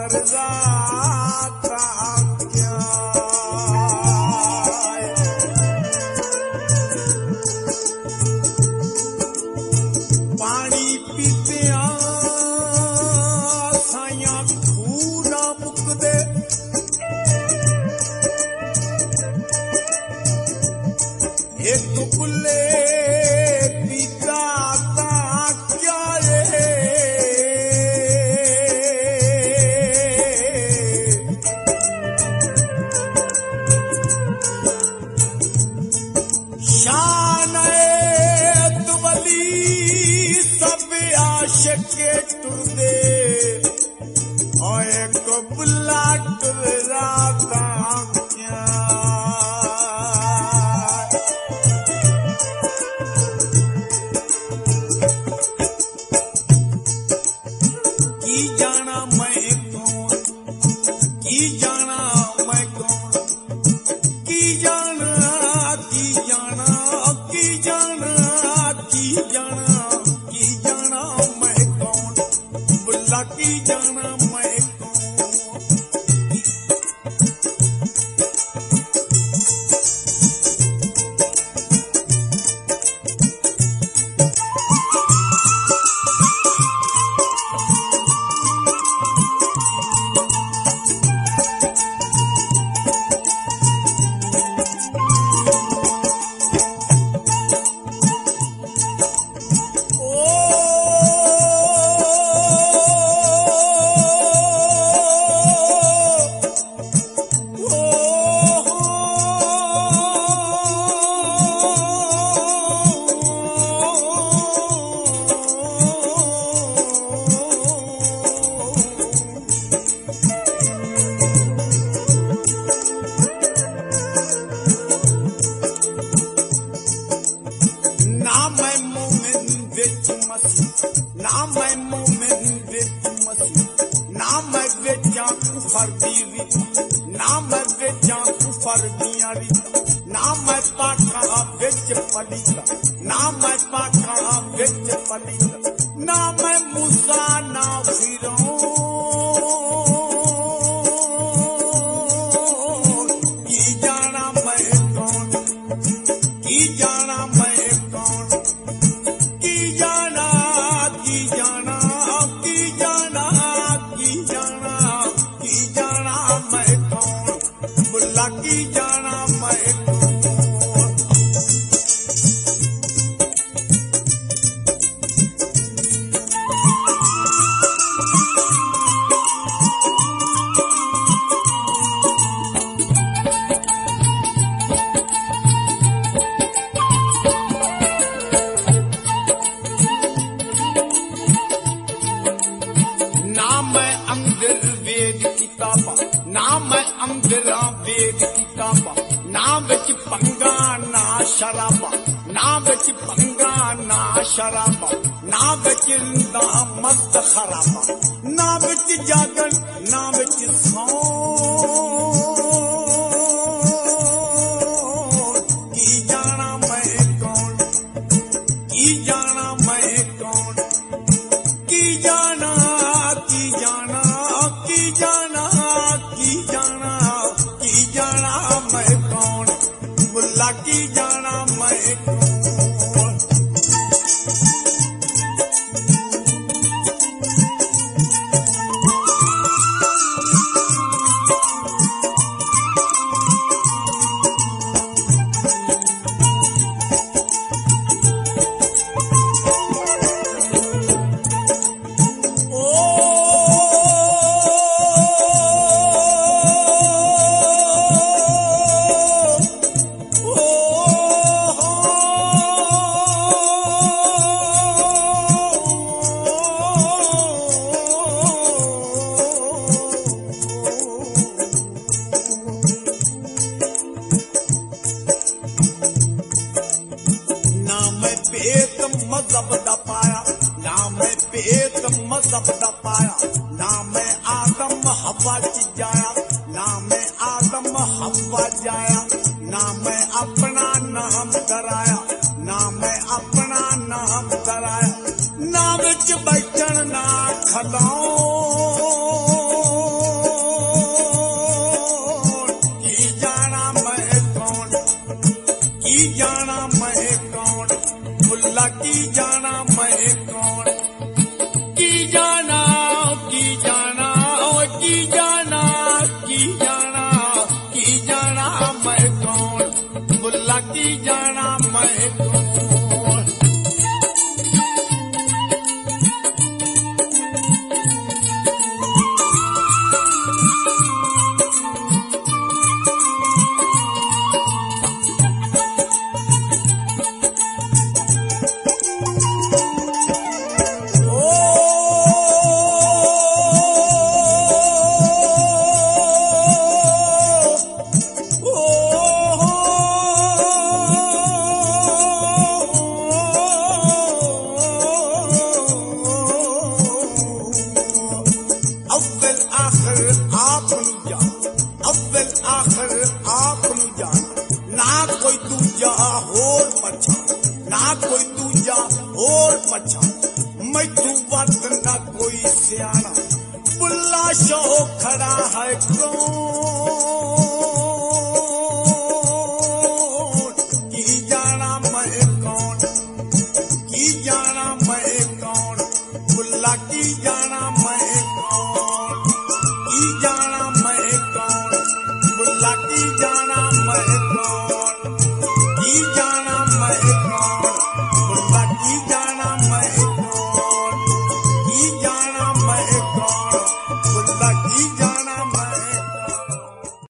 करदाता क्या पानी पीते साइया खूह ना मुकदे एक बुले पीता क्या रे शान तुवली सब आशिक टुरदे और एक बुला टुरदा क्या की जाना मैं कौन की जाना मैं कौन की जाना की जाना की जाना की जाना की जाना मैं कौन बुल्ला की जाना मैं कौन ना मैं मोमिन विच मसीह ना मैं वेचां कुफर दी रीत ना मैं वेचां कुफर दियां रीत ना मैं पाखां विच पलीता ना मैं पाखां विच पलीता ना मैं मूसा ना फिरौन की जाना मैं कौन की जाना मैं कौन की जाना की जाना की जाना की जाना की जाना मैं कौन बुल्ला की जाना मैं कौन ना मैं अंदरा वेद किताबा ना बिच पंगा ना शराबा ना बिच पंगा ना शराबा ना बिच ना मस्त खराबा ना बिच जागन ना बिच सौन की जाना मैं कौन की जाना मैं कौन की जाना की जाना की जाना की जाना की जाना मैं कौन बुल्ला की जाना मैं कौन मज़हब दा पाया ना मैं पेत मज़हब दा पाया ना मैं आदम हवा च जाया ना मैं आदम हवा जाया ना मैं अपना नाम कराया ना मैं अपना नाम कराया ना विच बैठन ना खलाऊं आखिर आप नू जान, अव्वल आखिर आप नू जान, ना कोई दूजा होर पछान, ना कोई दूजा होर पछान, मैं तू वत ना कोई सियाना, बुल्ला शो खड़ा है कौन